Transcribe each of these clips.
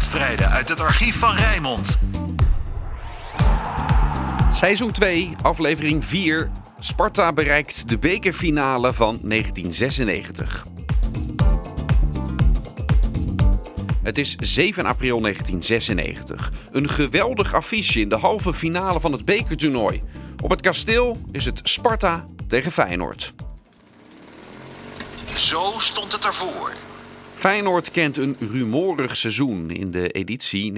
wedstrijden uit het archief van Rijnmond. Seizoen 2, aflevering 4. Sparta bereikt de bekerfinale van 1996. Het is 7 april 1996. Een geweldig affiche in de halve finale van het bekertoernooi. Op het kasteel is het Sparta tegen Feyenoord. Zo stond het ervoor. Feyenoord kent een rumoerig seizoen in de editie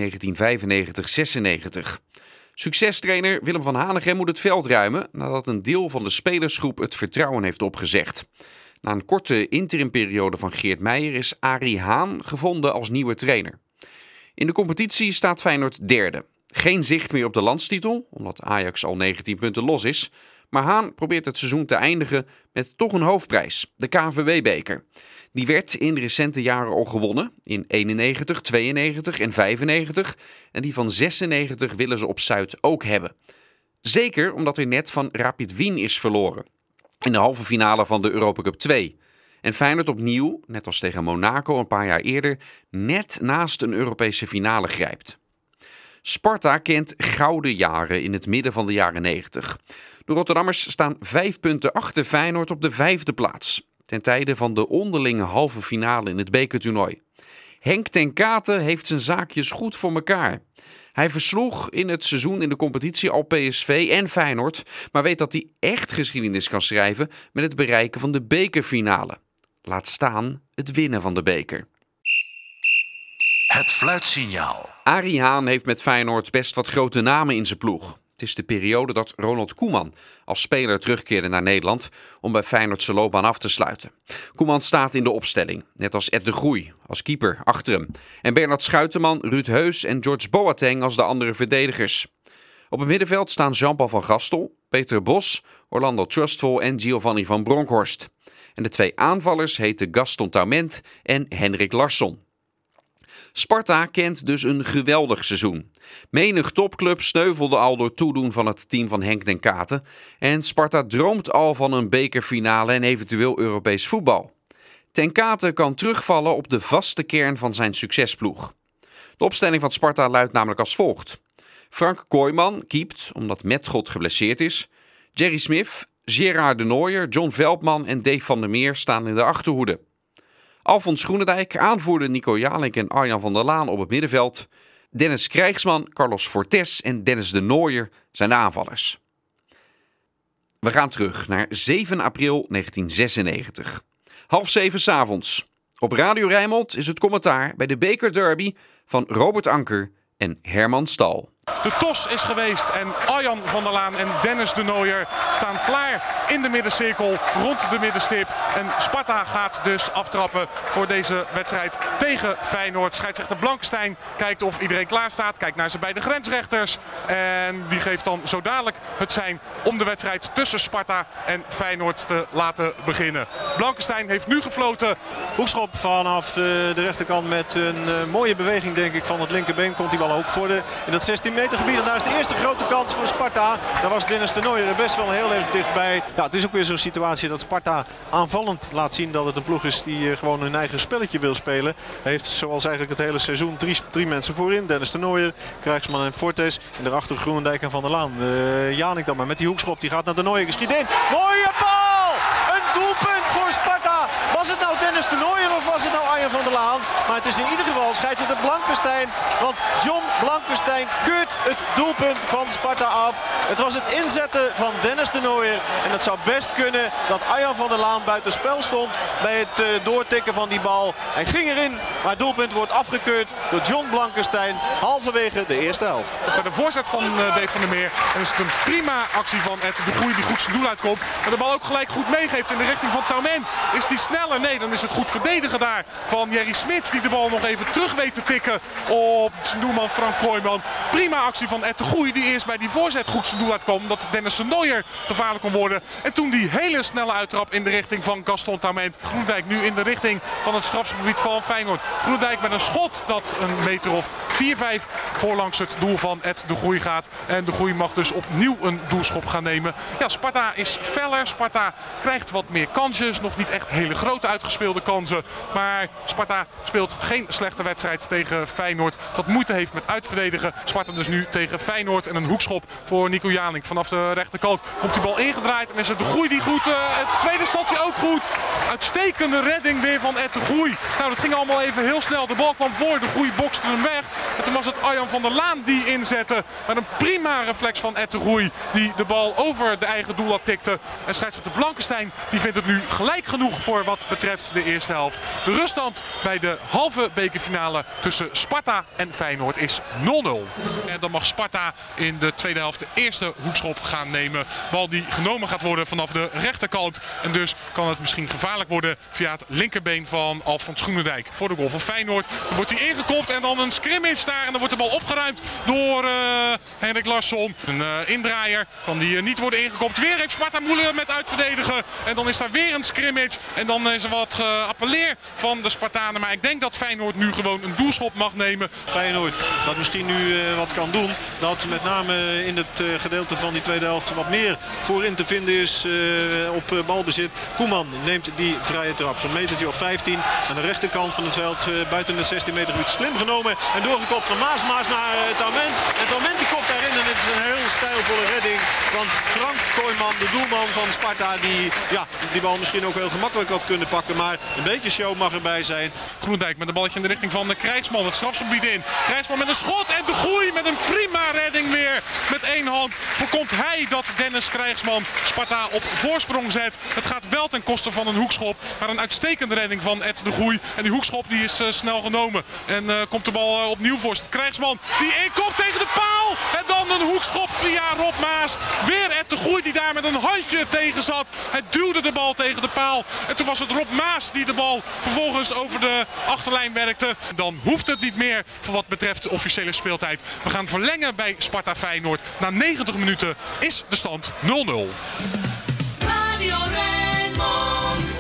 1995-96. Succestrainer Willem van Hanegem moet het veld ruimen nadat een deel van de spelersgroep het vertrouwen heeft opgezegd. Na een korte interimperiode van Geert Meijer is Arie Haan gevonden als nieuwe trainer. In de competitie staat Feyenoord derde. Geen zicht meer op de landstitel, omdat Ajax al 19 punten los is. Maar Haan probeert het seizoen te eindigen met toch een hoofdprijs, de KNVB-beker. Die werd in de recente jaren al gewonnen, in 91, 92 en 95. En die van 96 willen ze op Zuid ook hebben. Zeker omdat er net van Rapid Wien is verloren. In de halve finale van de Europa Cup 2. En Feyenoord opnieuw, net als tegen Monaco een paar jaar eerder, net naast een Europese finale grijpt. Sparta kent gouden jaren in het midden van de jaren 90. De Rotterdammers staan 5 punten achter Feyenoord op de 5e plaats. Ten tijde van de onderlinge halve finale in het bekertoernooi. Henk ten Katen heeft zijn zaakjes goed voor elkaar. Hij versloeg in het seizoen in de competitie al PSV en Feyenoord, maar weet dat hij echt geschiedenis kan schrijven met het bereiken van de bekerfinale. Laat staan het winnen van de beker. Het fluitsignaal. Arie Haan heeft met Feyenoord best wat grote namen in zijn ploeg. Het is de periode dat Ronald Koeman als speler terugkeerde naar Nederland om bij Feyenoord zijn loopbaan af te sluiten. Koeman staat in de opstelling, net als Ed de Groei als keeper achter hem. En Bernard Schuitenman, Ruud Heus en George Boateng als de andere verdedigers. Op het middenveld staan Jean-Paul van Gastel, Peter Bos, Orlando Trustful en Giovanni van Bronckhorst. En de 2 aanvallers heten Gaston Taument en Henrik Larsson. Sparta kent dus een geweldig seizoen. Menig topclub sneuvelde al door toedoen van het team van Henk ten Katen. En Sparta droomt al van een bekerfinale en eventueel Europees voetbal. Ten Katen kan terugvallen op de vaste kern van zijn succesploeg. De opstelling van Sparta luidt namelijk als volgt. Frank Kooijman keept, omdat Metgod geblesseerd is. Jerry Smith, Gerard de Nooijer, John Veldman en Dave van der Meer staan in de achterhoede. Alfons Groenendijk, aanvoerder Nico Jalink en Arjan van der Laan op het middenveld. Dennis Krijgsman, Carlos Fortes en Dennis de Nooijer zijn de aanvallers. We gaan terug naar 7 april 1996. 6:30 s'avonds. Op Radio Rijnmond is het commentaar bij de bekerderby van Robert Anker en Herman Stal. De tos is geweest en Arjan van der Laan en Dennis de Nooijer staan klaar in de middencirkel rond de middenstip. En Sparta gaat dus aftrappen voor deze wedstrijd tegen Feyenoord. Scheidsrechter Blankenstein kijkt of iedereen klaar staat. Kijkt naar zijn beide grensrechters. En die geeft dan zo dadelijk het sein om de wedstrijd tussen Sparta en Feyenoord te laten beginnen. Blankenstein heeft nu gefloten. Hoekschop vanaf de rechterkant met een mooie beweging denk ik van het linkerbeen. Komt die bal ook voor in dat 16 meter gebied. En daar is de eerste grote kans voor Sparta. Daar was Dennis de Nooijer er best wel heel erg dichtbij. Ja, het is ook weer zo'n situatie dat Sparta aanvallend laat zien dat het een ploeg is die gewoon hun eigen spelletje wil spelen. Hij heeft zoals eigenlijk het hele seizoen drie mensen voorin. Dennis de Nooijer, Krijgsman en Fortes. En daarachter Groenendijk en Van der Laan. Janik dan maar met die hoekschop. Die gaat naar de Nooijer. Schiet in. Mooie bal! Een doelpunt voor Sparta. Was het nou Dennis de Nooijer of was het nou Arjan van der Laan? Maar het is in ieder geval scheidsrechter Blankenstein. Want John Blankenstein keurt het doelpunt van Sparta af. Het was het inzetten van Dennis de Nooijer. En het zou best kunnen dat Arjan van der Laan buiten spel stond bij het doortikken van die bal. Hij ging erin, maar het doelpunt wordt afgekeurd door John Blankenstein halverwege de eerste helft. Bij de voorzet van Dave van der Meer. En is het een prima actie van Ed de Groei die goed zijn doel uitkomt. Maar de bal ook gelijk goed meegeeft in de richting van Taument. Is die sneller? Nee, dan is het goed verdedigen daar van Jerry Smit. Die de bal nog even terug weet te tikken op zijn doelman Frank Kooijman. Prima actie van Ed de Groei die eerst bij die voorzet goed zijn doel uitkomt. Omdat Dennis de Nooijer gevaarlijk kon worden. En toen die hele snelle uittrap in de richting van Gaston Taument. Groenendijk nu in de richting van het strafgebied van Feyenoord. Groenendijk met een schot dat een meter of 4-5 voorlangs het doel van Ed de Groei gaat. En de Groei mag dus opnieuw een doelschop gaan nemen. Ja, Sparta is feller. Sparta krijgt wat meer kansjes. Nog niet echt hele grote uitgespeelde kansen. Maar Sparta speelt speelt geen slechte wedstrijd tegen Feyenoord. Dat moeite heeft met uitverdedigen. Sparta dus nu tegen Feyenoord en een hoekschop voor Nico Janik. Vanaf de rechterkant komt die bal ingedraaid en is het de Goeie die goed. Tweede instantie ook goed. Uitstekende redding weer van Ed de Goeie. Nou, dat ging allemaal even heel snel. De bal kwam voor, de Goeie bokste hem weg. En toen was het Arjan van der Laan die inzette. Met een prima reflex van Ed de Goeie die de bal over de eigen doel tikte. En scheidsrechter Blankenstein die vindt het nu gelijk genoeg voor wat betreft de eerste helft. De ruststand bij de halve bekerfinale tussen Sparta en Feyenoord is 0-0. En dan mag Sparta in de tweede helft de eerste hoekschop gaan nemen. Bal die genomen gaat worden vanaf de rechterkant. En dus kan het misschien gevaarlijk worden via het linkerbeen van Alfons Groenendijk. Voor de goal van Feyenoord. Dan wordt hij ingekopt en dan een scrimmage daar. En dan wordt de bal opgeruimd door Henrik Larsson. Een indraaier. Kan die niet worden ingekopt. Weer heeft Sparta moeilijk met uitverdedigen. En dan is daar weer een scrimmage. En dan is er wat geappelleer van de Spartanen. Maar ik denk dat Feyenoord nu gewoon een doelschop mag nemen. Feyenoord dat misschien nu wat kan doen. Dat met name in het gedeelte van die tweede helft wat meer voorin te vinden is op balbezit. Koeman neemt die vrije trap. Zo'n metertje of 15 aan de rechterkant van het veld. Buiten de 16 meter gebied. Slim genomen en doorgekopt van Maas. Maas naar Taument. En Taument die kopt daarin. En het is een heel stijlvolle redding van Frank Kooijman, de doelman van Sparta. Die bal misschien ook heel gemakkelijk had kunnen pakken. Maar een beetje show mag erbij zijn. Groenendijk met een balletje in de richting van de Krijgsman. Het strafgebied in. Krijgsman met een schot en de Goeie met een prima redding weer. Met één hand voorkomt hij dat Dennis Krijgsman Sparta op voorsprong zet. Het gaat wel ten koste van een hoekschop. Maar een uitstekende redding van Ed de Goeie. En die hoekschop die is snel genomen. En komt de bal opnieuw voor. Krijgsman die inkomt tegen de paal. En dan een hoekschop via Rob Maas. Weer Ed de Goeie die daar met een handje tegen zat. Hij duwde de bal tegen de paal. En toen was het Rob Maas die de bal vervolgens over de achterlijn werkte. Dan hoeft het niet meer voor wat betreft de officiële speeltijd. We gaan verlengen bij Sparta Feyenoord. Na 90 minuten is de stand 0-0. Radio Rijnmond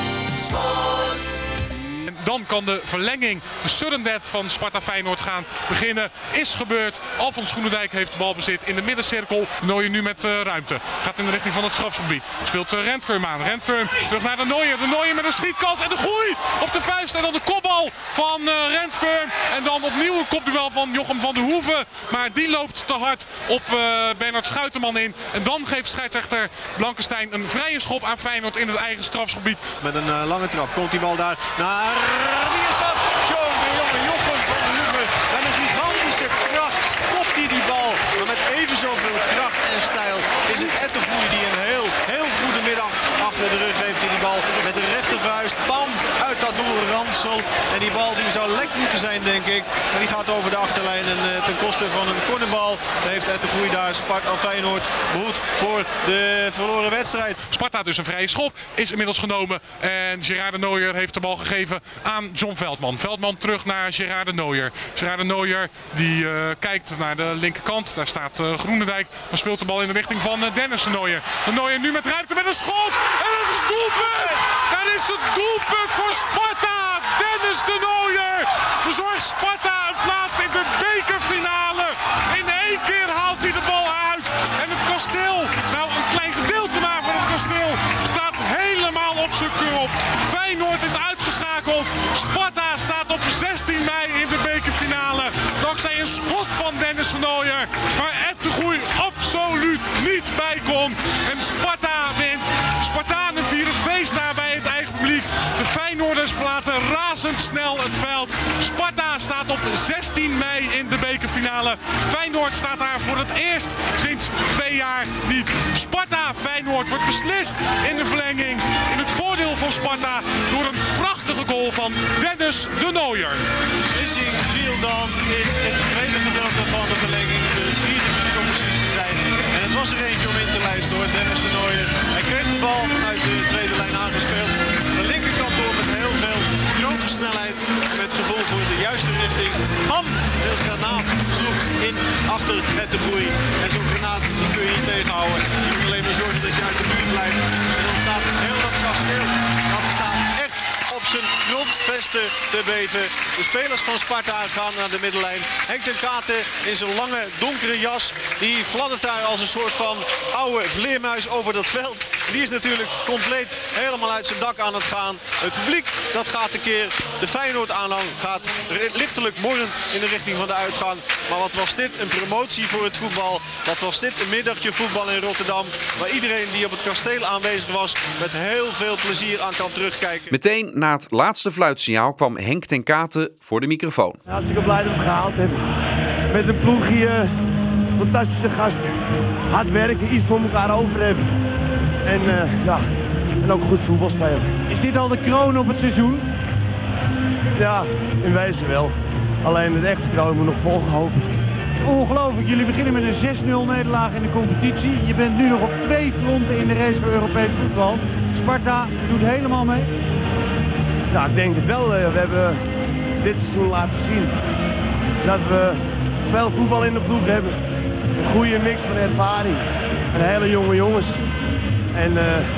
Sport. En dan kan de verlenging, de sudden death van Sparta Feyenoord gaan beginnen. Is gebeurd. Alfons Groenendijk heeft de balbezit in de middencirkel. Nooier nu met ruimte. Gaat in de richting van het strafgebied. Speelt Rentfirm aan. Rentfirm terug naar de Nooier. De Nooier met een schietkans en de Goeie op de vuist. En dan de kopbal van Rentfirm. En dan opnieuw een kopduel van Jochem van der Hoeven. Maar die loopt te hard op Bernard Schuiterman in. En dan geeft scheidsrechter Blankenstein een vrije schop aan Feyenoord in het eigen strafgebied. Met een lange trap komt die bal daar naar... Wie is dat? Jongen, Jochem van der Hoeven. Met een gigantische kracht kopt hij die bal. Maar met even zoveel kracht en stijl is het Ed de Goeie die een heel goede middag achter de rug heeft. Die bal met de rechtervuist, bam, uit dat doel ranselt. En die bal die zou lek moeten zijn, denk ik. Maar die gaat over de achterlijn en ten koste van een cornerbal. Dan heeft Ed de Goeie daar Sparta Feyenoord behoed voor de verloren wedstrijd. Sparta dus een vrije schop, is inmiddels genomen. En Gerard de Nooijer heeft de bal gegeven aan John Veldman. Veldman terug naar Gerard de Nooijer. Gerard de Nooijer die kijkt naar de linkerkant. Daar staat Groenendijk. Dan speelt de bal in de richting van Dennis de Nooijer. De Nooijer nu met ruimte met een schot. En dat is het doelpunt! Dat is het doelpunt voor Sparta! Dennis de Nooijer bezorgt Sparta een plaats in de bekerfinale. In één keer haalt hij de bal uit. En het kasteel, nou een klein gedeelte maar van het kasteel, staat helemaal op zijn kop. Feyenoord is uitgeschakeld. Sparta staat op 16 mei in de bekerfinale. Dankzij een schot van Dennis de Nooijer. Waar Ed de Goeie absoluut niet bij kon. En Sparta wint. De Spartanen vieren feest daar bij het eigen publiek. De Feyenoorders verlaten razendsnel het veld. Sparta staat op 16 mei in de bekerfinale. Feyenoord staat daar voor het eerst sinds 2 jaar niet. Sparta-Feyenoord wordt beslist in de verlenging. In het voordeel van Sparta door een prachtige goal van Dennis de Nooijer. De beslissing viel dan in het tweede gedeelte van de verlenging. De 4e minuut om precies te zijn. En het was er eentje om in te lijsten hoor, Dennis de Nooijer. Hij kreeg de bal vanuit de tweede lijn aangespeeld. De linkerkant door met heel veel grote snelheid. Met gevolg voor de juiste richting. Bam! De granaat sloeg in achter het de Goeie. En zo'n granaat die kun je niet tegenhouden. Je moet alleen maar zorgen dat je uit de buurt blijft. En dan staat heel dat kasteel. Dat staat echt op zijn grondvesten te beven. De spelers van Sparta gaan naar de middenlijn. Henk ten Katen in zijn lange donkere jas. Die fladdert daar als een soort van oude vleermuis over dat veld. Die is natuurlijk compleet helemaal uit zijn dak aan het gaan. Het publiek dat gaat tekeer. De Feyenoord-aanhang gaat lichtelijk morrend in de richting van de uitgang. Maar wat was dit een promotie voor het voetbal. Wat was dit een middagje voetbal in Rotterdam. Waar iedereen die op het kasteel aanwezig was met heel veel plezier aan kan terugkijken. Meteen na het laatste fluitsignaal kwam Henk ten Katen voor de microfoon. Hartstikke blij dat we het gehaald hebben. Met een ploegje, fantastische gasten. Hard werken, iets voor elkaar over hebben. En ook goed voetbal spelen. Is dit al de kroon op het seizoen? Ja, in wezen wel. Alleen het echte kroon moet nog volgen, hoop ik. Ongelooflijk, jullie beginnen met een 6-0 nederlaag in de competitie. Je bent nu nog op 2 fronten in de race voor Europees voetbal. Sparta doet helemaal mee. Nou, ik denk het wel. We hebben dit seizoen laten zien dat we veel voetbal in de ploeg hebben. Een goede mix van ervaring. En hele jonge jongens. En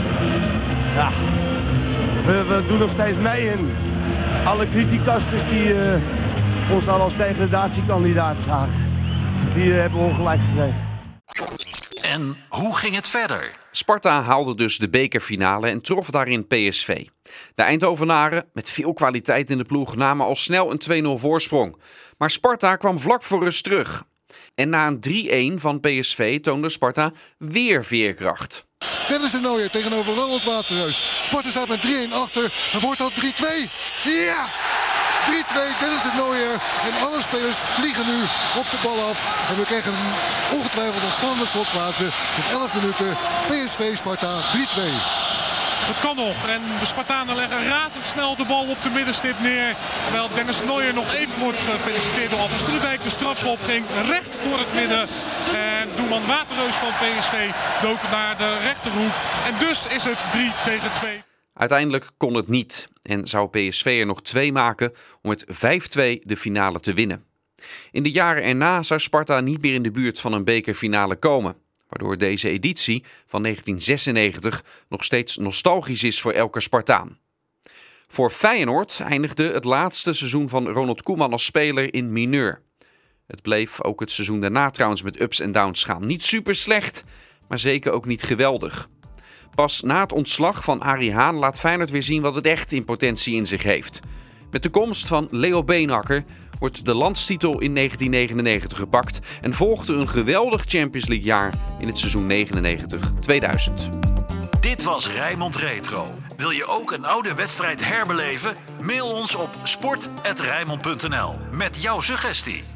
we doen nog steeds mee. En alle criticasters die ons al als degradatiekandidaat zagen, die hebben ongelijk gekregen. En hoe ging het verder? Sparta haalde dus de bekerfinale en trof daarin PSV. De Eindhovenaren, met veel kwaliteit in de ploeg, namen al snel een 2-0 voorsprong. Maar Sparta kwam vlak voor rust terug. En na een 3-1 van PSV toonde Sparta weer veerkracht. Dennis de Nooijer tegenover Ronald Waterreus. Sparta staat met 3-1 achter en wordt dat 3-2. Ja! 3-2, Dennis de Nooijer en alle spelers vliegen nu op de bal af. En we krijgen ongetwijfeld een spannende slotfase met 11 minuten. PSV Sparta 3-2. Het kan nog en de Spartanen leggen razendsnel de bal op de middenstip neer. Terwijl Dennis Nooijer nog even wordt gefeliciteerd door Alfred Schrudijk. De strafschop ging recht door het midden. En doelman Waterreus van PSV dook naar de rechterhoek. En dus is het 3-2. Uiteindelijk kon het niet en zou PSV er nog 2 maken om met 5-2 de finale te winnen. In de jaren erna zou Sparta niet meer in de buurt van een bekerfinale komen, waardoor deze editie van 1996 nog steeds nostalgisch is voor elke Spartaan. Voor Feyenoord eindigde het laatste seizoen van Ronald Koeman als speler in mineur. Het bleef ook het seizoen daarna trouwens met ups en downs gaan. Niet super slecht, maar zeker ook niet geweldig. Pas na het ontslag van Arie Haan laat Feyenoord weer zien wat het echt in potentie in zich heeft. Met de komst van Leo Beenhakker wordt de landstitel in 1999 gepakt en volgde een geweldig Champions League jaar in het seizoen 99-2000. Dit was Rijnmond Retro. Wil je ook een oude wedstrijd herbeleven? Mail ons op sport@rijnmond.nl met jouw suggestie.